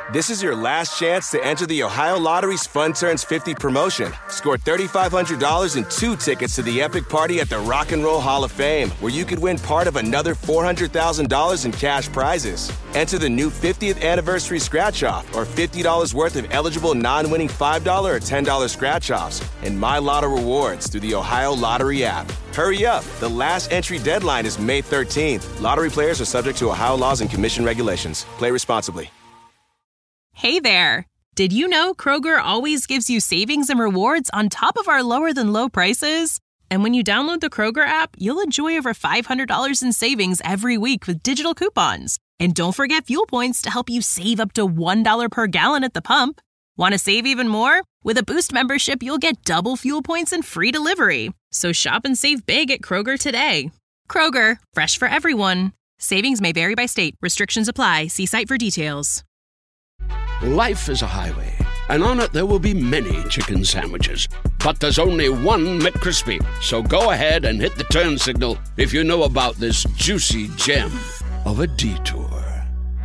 This is your last chance to enter the Ohio Lottery's Fun Turns 50 promotion. Score $3,500 and 2 tickets to the epic party at the Rock and Roll Hall of Fame, where you could win part of another $400,000 in cash prizes. Enter the new 50th anniversary scratch-off or $50 worth of eligible non-winning $5 or $10 scratch-offs and My Lotto rewards through the Ohio Lottery app. Hurry up. The last entry deadline is May 13th. Lottery players are subject to Ohio laws and commission regulations. Play responsibly. Hey there! Did you know Kroger always gives you savings and rewards on top of our lower-than-low prices? And when you download the Kroger app, you'll enjoy over $500 in savings every week with digital coupons. And don't forget fuel points to help you save up to $1 per gallon at the pump. Want to save even more? With a Boost membership, you'll get double fuel points and free delivery. So shop and save big at Kroger today. Kroger, fresh for everyone. Savings may vary by state. Restrictions apply. See site for details. Life is a highway, and on it there will be many chicken sandwiches. But there's only one McCrispy. So go ahead and hit the turn signal if you know about this juicy gem of a detour.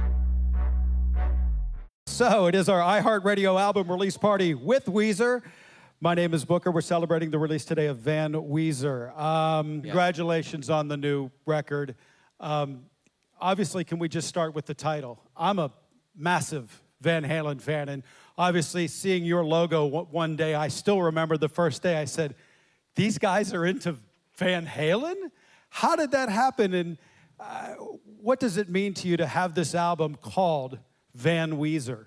So it is our iHeartRadio album release party with Weezer. My name is Booker. We're celebrating the release today of Van Weezer. Congratulations on the new record. Obviously, can we just start with the title? I'm a massive Van Halen fan, and obviously seeing your logo one day, I still remember the first day I said, these guys are into Van Halen? How did that happen, and what does it mean to you to have this album called Van Weezer?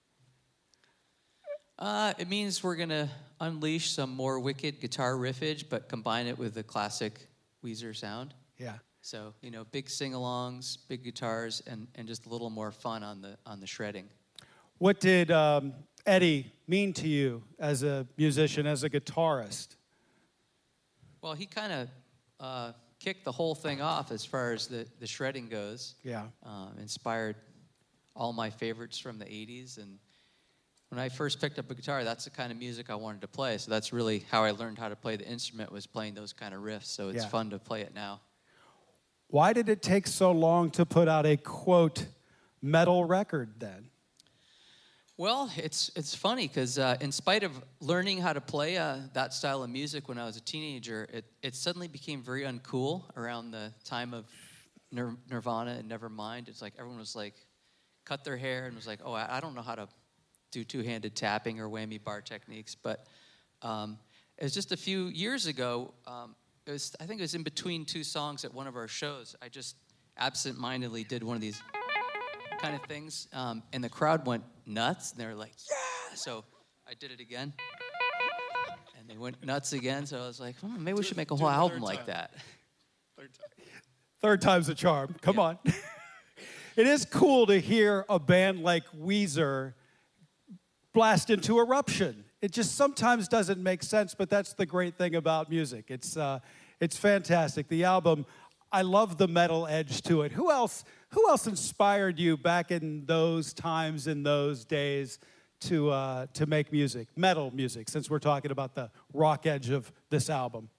It means we're going to unleash some more wicked guitar riffage, but combine it with the classic Weezer sound. Yeah. So, big sing-alongs, big guitars, and just a little more fun on the shredding. What did Eddie mean to you as a musician, as a guitarist? Well, he kind of kicked the whole thing off as far as the shredding goes. Yeah. Inspired all my favorites from the 80s. And when I first picked up a guitar, that's the kind of music I wanted to play. So that's really how I learned how to play the instrument, was playing those kind of riffs. So it's fun to play it now. Why did it take so long to put out a, quote, metal record then? Well, it's funny because in spite of learning how to play that style of music when I was a teenager, it suddenly became very uncool around the time of Nirvana and Nevermind. It's like everyone was like, cut their hair and was like, oh, I don't know how to do two-handed tapping or whammy bar techniques. But it was just a few years ago, I think it was in between two songs at one of our shows. I just absent-mindedly did one of these kind of things, and the crowd went nuts, and they were like, yeah! So I did it again, and they went nuts again, so I was like, maybe we should make a whole album like that. Third time's a charm. Come on. It is cool to hear a band like Weezer blast into eruption. It just sometimes doesn't make sense, but that's the great thing about music. It's fantastic. The album, I love the metal edge to it. Who else inspired you back in those times, in those days, to make music, metal music, since we're talking about the rock edge of this album?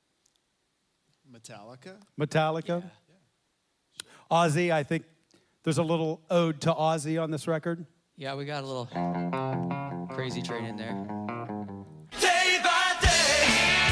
Metallica? Yeah. Ozzy, I think there's a little ode to Ozzy on this record. Yeah, we got a little Crazy Train in there. Day by day.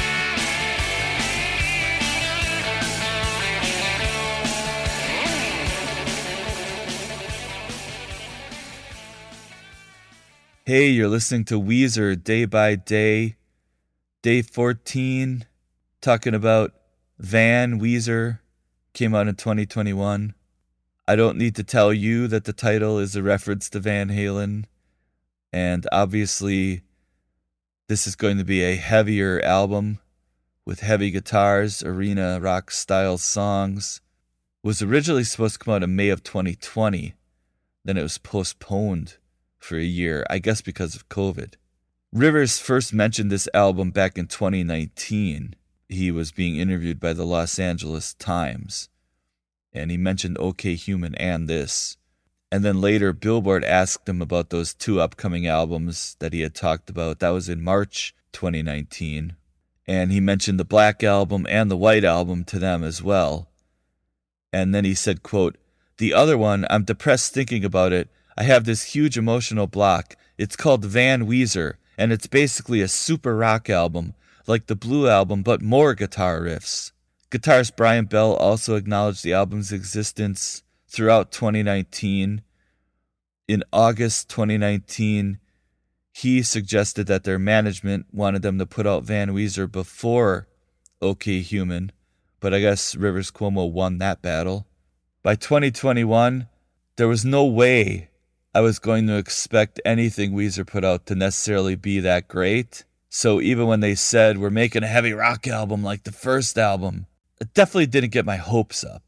Hey, you're listening to Weezer Day by Day, Day 14, talking about Van Weezer, came out in 2021. I don't need to tell you that the title is a reference to Van Halen, and obviously this is going to be a heavier album with heavy guitars, arena rock style songs. It was originally supposed to come out in May of 2020, then it was postponed for a year, I guess because of COVID. Rivers first mentioned this album back in 2019. He was being interviewed by the Los Angeles Times, and he mentioned OK Human and this. And then later, Billboard asked him about those two upcoming albums that he had talked about. That was in March 2019. And he mentioned the Black Album and the White Album to them as well. And then he said, quote, "The other one, I'm depressed thinking about it. I have this huge emotional block. It's called Van Weezer, and it's basically a super rock album, like the Blue Album, but more guitar riffs. Guitarist Brian Bell also acknowledged the album's existence throughout 2019. In August 2019, he suggested that their management wanted them to put out Van Weezer before OK Human, but I guess Rivers Cuomo won that battle. By 2021, there was no way I was going to expect anything Weezer put out to necessarily be that great. So even when they said, we're making a heavy rock album like the first album, it definitely didn't get my hopes up.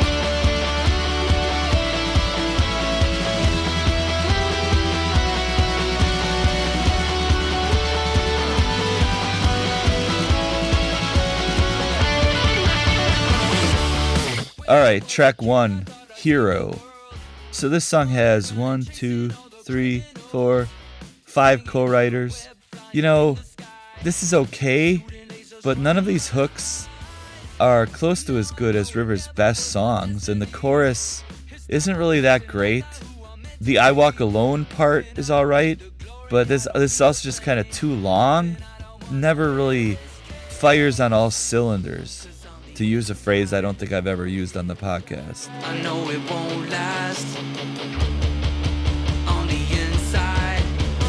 Alright, track 1, Hero. So this song has 1, 2, 3, 4, 5 co-writers. You know, this is okay, but none of these hooks are close to as good as Rivers' best songs, and the chorus isn't really that great. The I Walk Alone part is alright, but this is also just kind of too long. Never really fires on all cylinders, to use a phrase I don't think I've ever used on the podcast. I know it won't last. On the inside,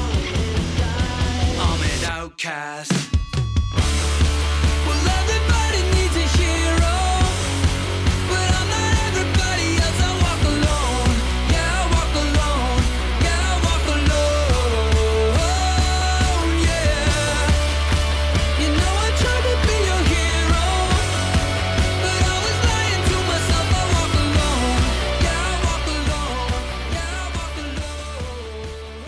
I'm an outcast. Well, everybody needs a hero, but I'm not everybody else. I walk alone. Yeah, I walk alone. Yeah, I walk alone. Yeah. You know I tried to be your hero, but I was lying to myself. I walk alone. Yeah, I walk alone. Yeah, I walk alone.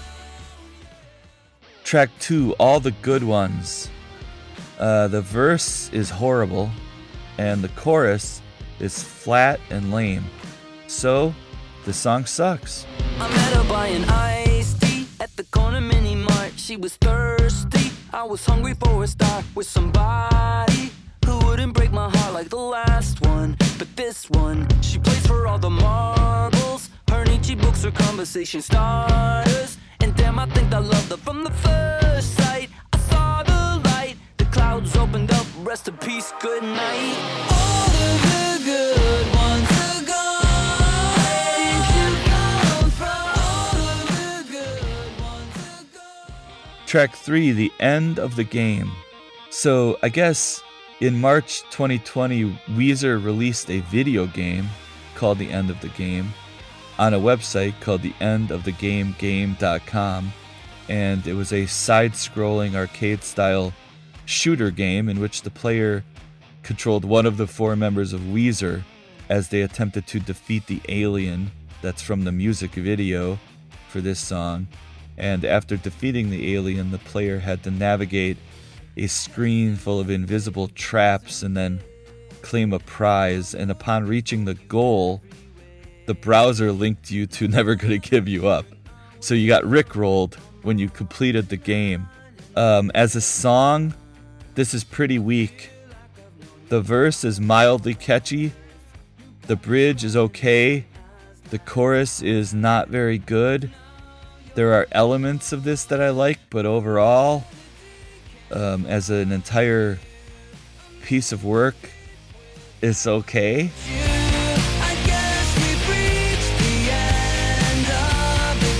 Track 2, All the Good Ones. The verse is horrible, and the chorus is flat and lame. So, the song sucks. I met her buying iced tea at the corner mini mart. She was thirsty. I was hungry for a start with somebody who wouldn't break my heart like the last one. But this one, she plays for all the marbles. Her Nietzsche books are conversation starters. And damn, I think I loved her from the first sight. I saw the light, the clouds opened up. Rest in peace, good night. All of the good ones are gone. Where did you come from? All of the good ones are gone. Track 3, The End of the Game. So, I guess in March 2020, Weezer released a video game called The End of the Game on a website called theendofthegamegame.com, and it was a side-scrolling arcade-style shooter game in which the player controlled one of the 4 members of Weezer as they attempted to defeat the alien that's from the music video for this song. And after defeating the alien, the player had to navigate a screen full of invisible traps and then claim a prize. And upon reaching the goal, the browser linked you to Never Gonna Give You Up. So you got rickrolled when you completed the game. As a song, this is pretty weak. The verse is mildly catchy. The bridge is okay. The chorus is not very good. There are elements of this that I like, but overall, as an entire piece of work, it's okay. I guess we've reached the end of the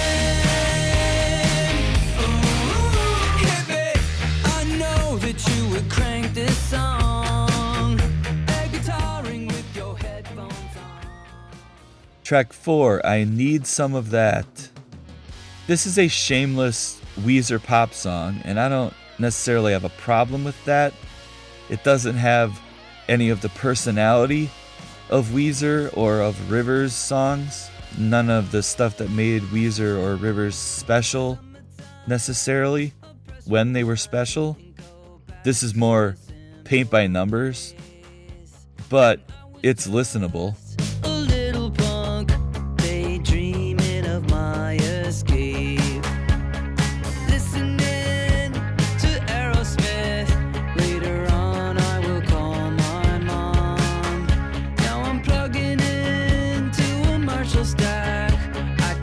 game. Ooh, hippie, I know that you would crank this song. Air guitaring with your headphones on. Track 4, I Need Some of That. This is a shameless Weezer pop song, and I don't necessarily have a problem with that. It doesn't have any of the personality of Weezer or of Rivers songs. None of the stuff that made Weezer or Rivers special necessarily when they were special. This is more paint by numbers, but it's listenable. A little punk, daydreaming of my escape. Listening to Aerosmith. Later on, I will call my mom. Now I'm plugging into a Marshall stack. I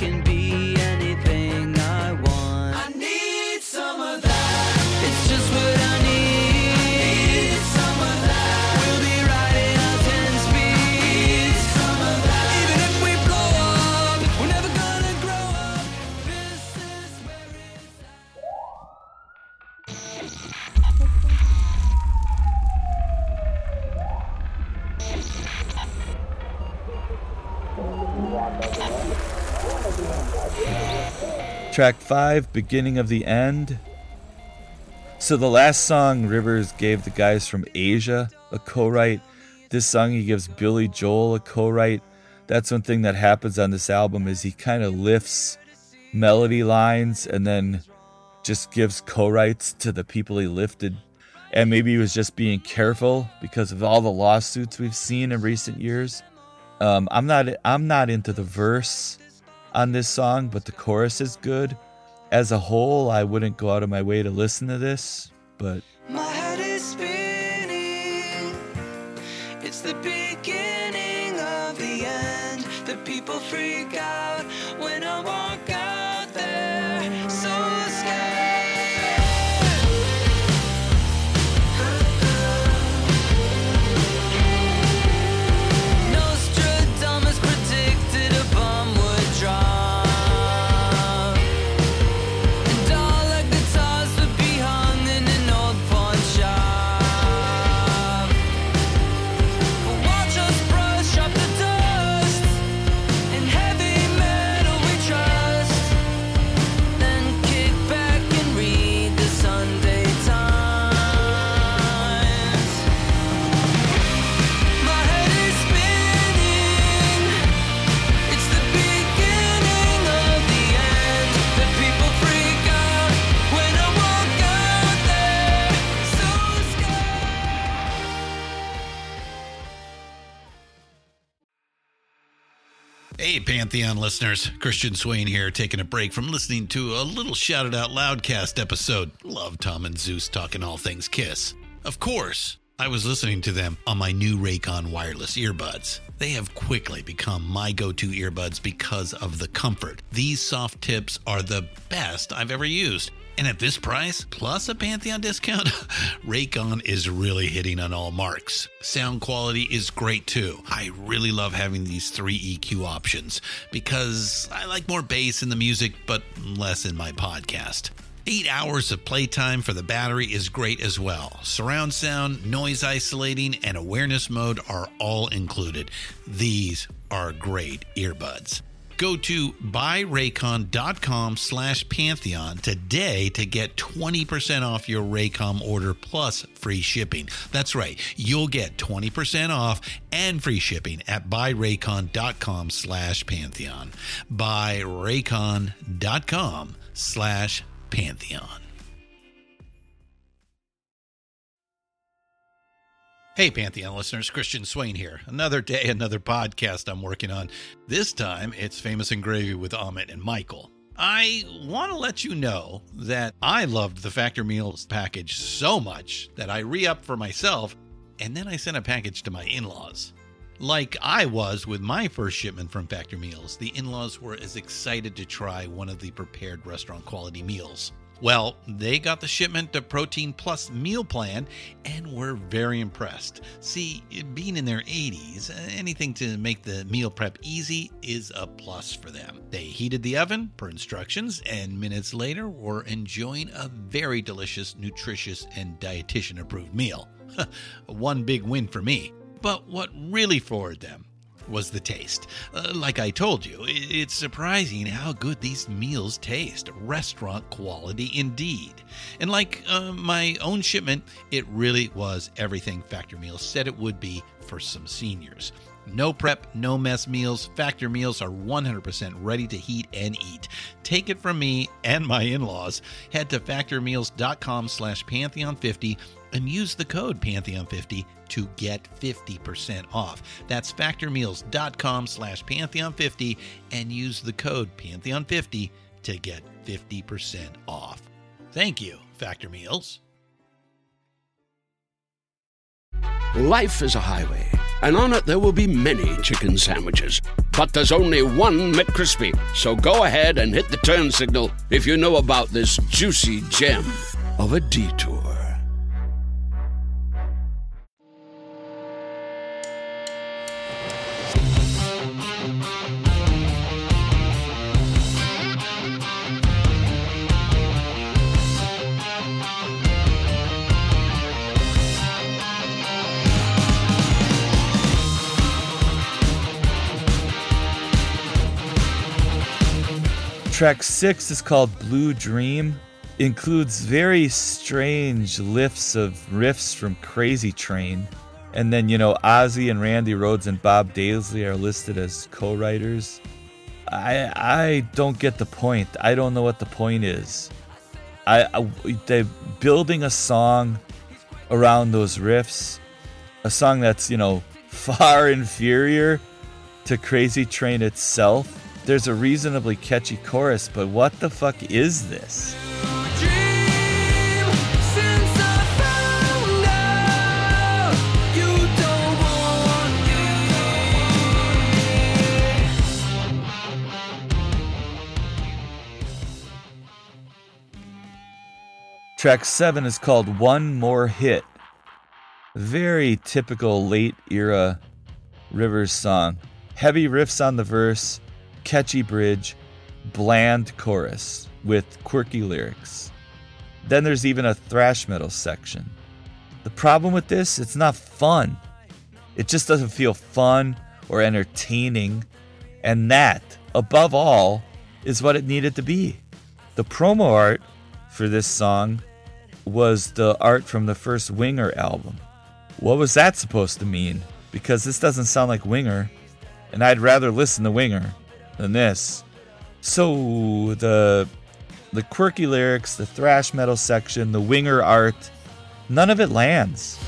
Track 5, Beginning of the End. So the last song, Rivers gave the guys from Asia a co-write. This song he gives Billy Joel a co-write. That's one thing that happens on this album is he kind of lifts melody lines and then just gives co-writes to the people he lifted. And maybe he was just being careful because of all the lawsuits we've seen in recent years. I'm not into the verse on this song, but the chorus is good. As a whole, I wouldn't go out of my way to listen to this, but My head is spinning. It's the beginning of the end. The people freak out when I walk out there. So scared. Nostradamus predicted a bomb would drop. And all the guitars would be hung in an old pawn shop. Watch us brush up the dust. In heavy metal we trust. Then kick back and read the Sunday Times. My head is spinning. It's the beginning of the end. The people freak out when I walk out there. So scared. Hey, Pantheon listeners. Christian Swain here, taking a break from listening to a little Shouted Out Loudcast episode. Love Tom and Zeus talking all things Kiss. Of course, I was listening to them on my new Raycon wireless earbuds. They have quickly become my go-to earbuds because of the comfort. These soft tips are the best I've ever used. And at this price, plus a Pantheon discount, Raycon is really hitting on all marks. Sound quality is great too. I really love having these 3 EQ options because I like more bass in the music, but less in my podcast. 8 hours of playtime for the battery is great as well. Surround sound, noise isolating, and awareness mode are all included. These are great earbuds. Go to buyraycon.com/Pantheon today to get 20% off your Raycom order plus free shipping. That's right. You'll get 20% off and free shipping at buyraycon.com/Pantheon. buyraycon.com/Pantheon. Hey, Pantheon listeners, Christian Swain here. Another day, another podcast I'm working on. This time, it's Famous and Gravy with Amit and Michael. I want to let you know that I loved the Factor Meals package so much that I re-upped for myself, and then I sent a package to my in-laws. Like I was with my first shipment from Factor Meals, the in-laws were as excited to try one of the prepared restaurant quality meals. Well, they got the shipment to Protein Plus meal plan and were very impressed. See, being in their 80s, anything to make the meal prep easy is a plus for them. They heated the oven per instructions and minutes later were enjoying a very delicious, nutritious, and dietitian-approved meal. One big win for me. But what really floored them was the taste. Like I told you, it's surprising how good these meals taste. Restaurant quality indeed. And like my own shipment, it really was everything Factor Meals said it would be for some seniors. No prep, no mess meals. Factor Meals are 100% ready to heat and eat. Take it from me and my in-laws. Head to factormeals.com/Pantheon50 and use the code Pantheon50 to get 50% off. That's factormeals.com/Pantheon50 and use the code Pantheon50 to get 50% off. Thank you, Factor Meals. Life is a highway, and on it there will be many chicken sandwiches. But there's only one McCrispy. So go ahead and hit the turn signal if you know about this juicy gem of a detour. Track 6 is called Blue Dream. Includes very strange riffs from Crazy Train. And then, Ozzy and Randy Rhoads and Bob Daisley are listed as co-writers. I don't get the point. I don't know what the point is. They're building a song around those riffs. A song that's, far inferior to Crazy Train itself. There's a reasonably catchy chorus, but what the fuck is this? Track 7 is called One More Hit. Very typical late era Rivers song. Heavy riffs on the verse, catchy bridge, bland chorus with quirky lyrics. Then there's even a thrash metal section. The problem with this, it's not fun. It just doesn't feel fun or entertaining. And that, above all, is what it needed to be. The promo art for this song was the art from the first Winger album. What was that supposed to mean? Because this doesn't sound like Winger, and I'd rather listen to Winger than this. So the quirky lyrics, the thrash metal section, the Winger art, none of it lands.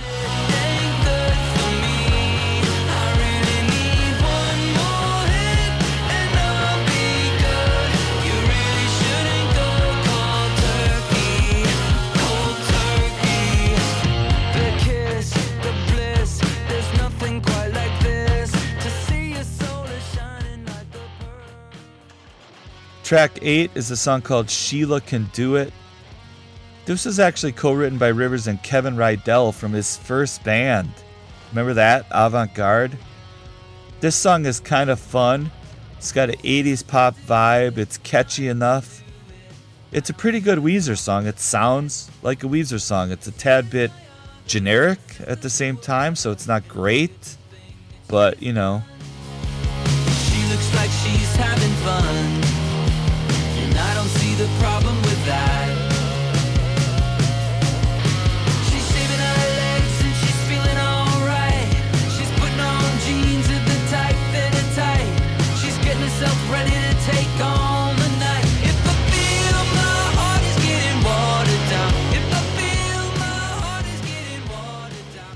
Track 8 is a song called Sheila Can Do It. This was actually co-written by Rivers and Kevin Rydell from his first band. Remember that? Avant Garde? This song is kind of fun. It's got an 80s pop vibe. It's catchy enough. It's a pretty good Weezer song. It sounds like a Weezer song. It's a tad bit generic at the same time, so it's not great. But, She looks like she's having fun. I don't see the problem with that. She's shaving her legs and she's feeling alright. She's putting on jeans at the tight fit and tight. She's getting herself ready to take on the night. If I feel my heart is getting watered down. If I feel my heart is getting watered down.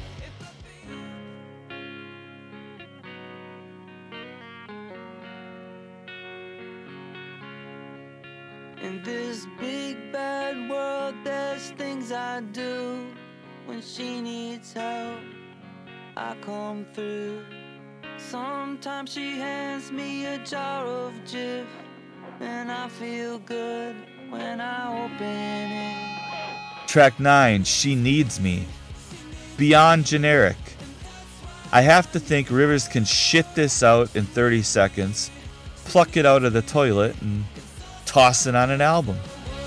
In this big bad world, there's things I do. When she needs help, I come through. Sometimes she hands me a jar of Jif, and I feel good when I open it. Track 9, She Needs Me. Beyond generic. I have to think Rivers can shit this out in 30 seconds, pluck it out of the toilet, and toss it on an album.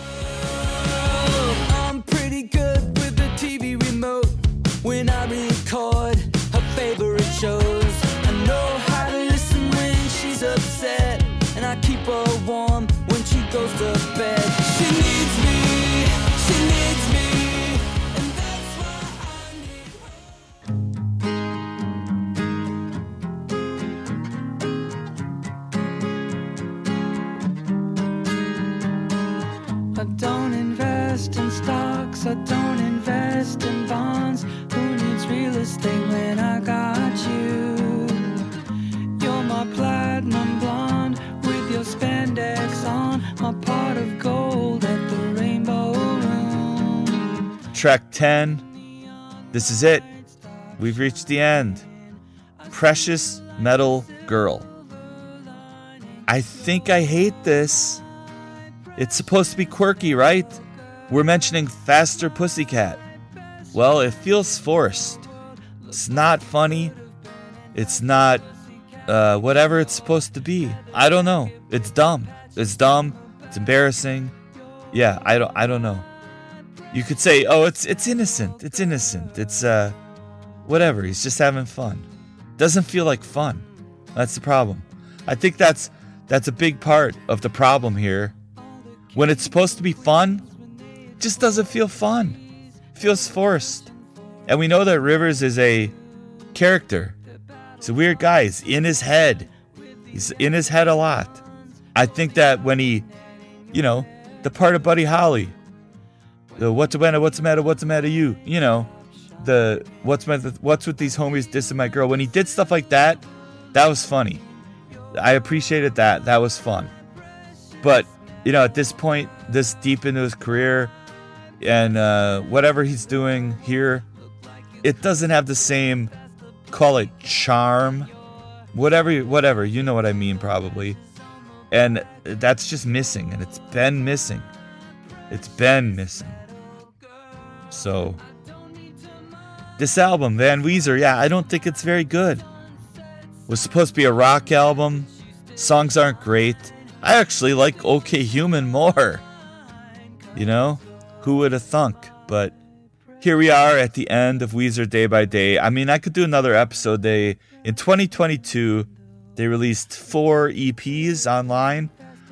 I'm pretty good with the TV remote when I record her favorite shows. I know how to listen when she's upset, and I keep her warm when she goes to bed. She needs me, and that's why I don't invest in stocks, I don't invest in bonds. Who needs real estate when I got you? You're my platinum blonde with your spandex on, my pot of gold at the Rainbow Room. Track 10. This is it. We've reached the end. Precious Metal Girl. I think I hate this. It's supposed to be quirky, right? We're mentioning Faster Pussycat. Well, it feels forced. It's not funny. It's not whatever it's supposed to be. I don't know. It's dumb. It's dumb. It's embarrassing. Yeah, I don't know. You could say, oh, it's innocent. It's innocent. It's whatever. He's just having fun. Doesn't feel like fun. That's the problem. I think that's That's a big part of the problem here. When it's supposed to be fun, it just doesn't feel fun. It feels forced. And we know that Rivers is a character. He's a weird guy. He's in his head. He's in his head a lot. I think that when he, the part of Buddy Holly, the what's the matter, you, the what's with these homies dissing my girl. When he did stuff like that, that was funny. I appreciated that. That was fun. But, at this point, this deep into his career and whatever he's doing here, it doesn't have the same, call it charm, whatever, you know what I mean probably. And that's just missing, and it's been missing. So, this album, Van Weezer, I don't think it's very good. It was supposed to be a rock album. Songs aren't great. I actually like OK Human more. Who would have thunk? But here we are at the end of Weezer Day by Day. I mean, I could do another episode. In 2022, they released 4 EPs online.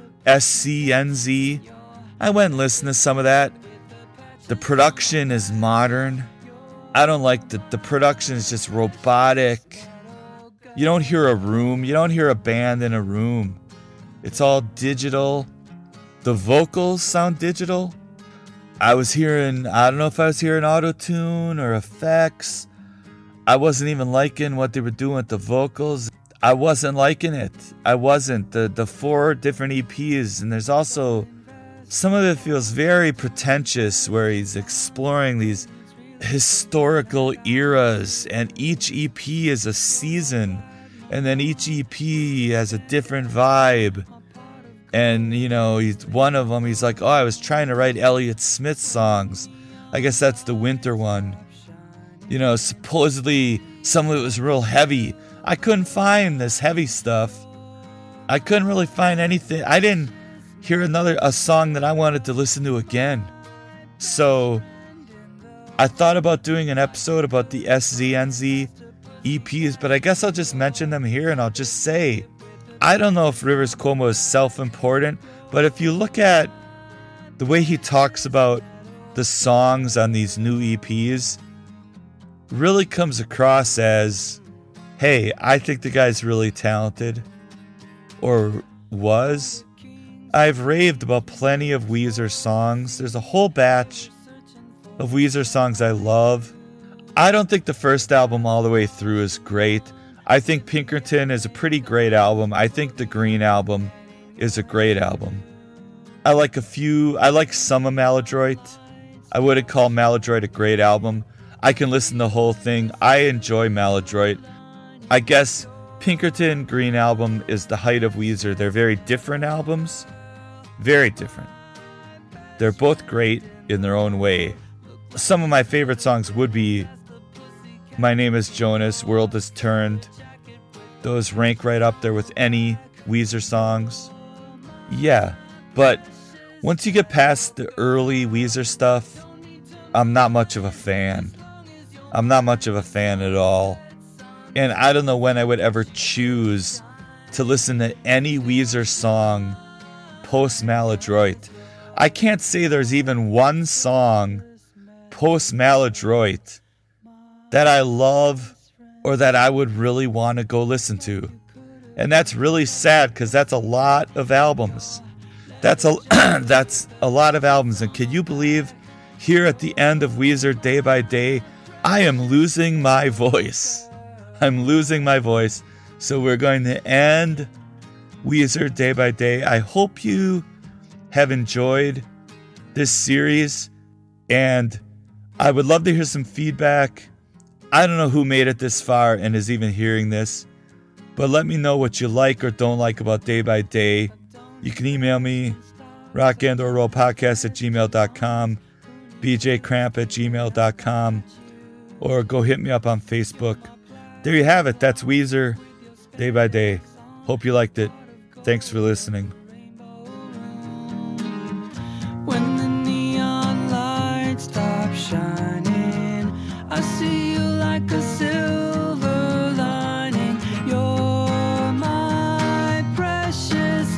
SCNZ. I went and listened to some of that. The production is modern. I don't like the production is just robotic. You don't hear a room. You don't hear a band in a room. It's all digital. The vocals sound digital. I don't know if I was hearing auto-tune or effects. I wasn't even liking what they were doing with the vocals. I wasn't liking it. I wasn't. The 4 different EPs, and there's also some of it feels very pretentious where he's exploring these historical eras, and each EP is a season, and then each EP has a different vibe. And, he's one of them, he's like, I was trying to write Elliott Smith songs. I guess that's the winter one. Supposedly some of it was real heavy. I couldn't find this heavy stuff. I couldn't really find anything. I didn't hear a song that I wanted to listen to again. So I thought about doing an episode about the SZNZ EPs, but I guess I'll just mention them here, and I'll just say, I don't know if Rivers Cuomo is self-important, but if you look at the way he talks about the songs on these new EPs, really comes across as, hey, I think the guy's really talented, or was. I've raved about plenty of Weezer songs. There's a whole batch of Weezer songs I love. I don't think the first album all the way through is great. I think Pinkerton is a pretty great album. I think the Green album is a great album. I like some of Maladroit. I wouldn't call Maladroit a great album. I can listen to the whole thing. I enjoy Maladroit. I guess Pinkerton Green album is the height of Weezer. They're very different albums. Very different. They're both great in their own way. Some of my favorite songs would be My Name is Jonas, World Has Turned. Those rank right up there with any Weezer songs. Yeah, but once you get past the early Weezer stuff, I'm not much of a fan. I'm not much of a fan at all. And I don't know when I would ever choose to listen to any Weezer song post Maladroit. I can't say there's even one song post Maladroit that I love or that I would really want to go listen to. And that's really sad because that's a lot of albums. That's a lot of albums. And can you believe here at the end of Weezer Day by Day, I am losing my voice. I'm losing my voice. So we're going to end Weezer Day by Day. I hope you have enjoyed this series, and I would love to hear some feedback. I don't know who made it this far and is even hearing this, but let me know what you like or don't like about Day by Day. You can email me, rockandrollpodcast@gmail.com, bjcramp@gmail.com, or go hit me up on Facebook. There you have it. That's Weezer Day by Day. Hope you liked it. Thanks for listening. When the neon lights stop shining, I see you like a silver lining. You're my precious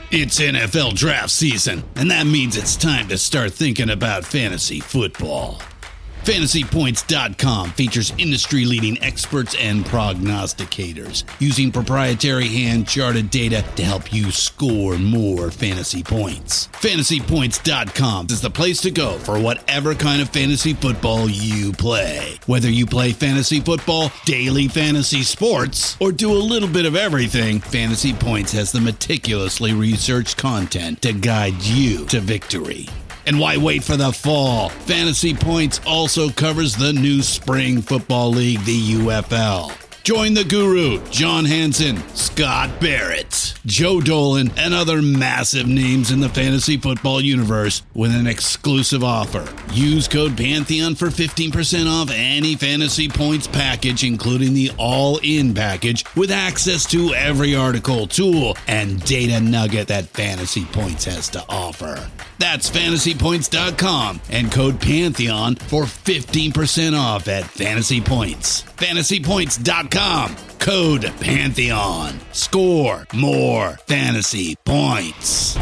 It's NFL draft season, and that means it's time to start thinking about fantasy football. FantasyPoints.com features industry-leading experts and prognosticators using proprietary hand-charted data to help you score more fantasy points. FantasyPoints.com is the place to go for whatever kind of fantasy football you play. Whether you play fantasy football, daily fantasy sports, or do a little bit of everything, Fantasy Points has the meticulously researched content to guide you to victory. And why wait for the fall? Fantasy Points also covers the new spring football league, the UFL. Join the guru, John Hansen, Scott Barrett, Joe Dolan, and other massive names in the fantasy football universe with an exclusive offer. Use code Pantheon for 15% off any Fantasy Points package, including the all-in package, with access to every article, tool, and data nugget that Fantasy Points has to offer. That's FantasyPoints.com and code Pantheon for 15% off at Fantasy Points. FantasyPoints.com, code Pantheon. Score more fantasy points.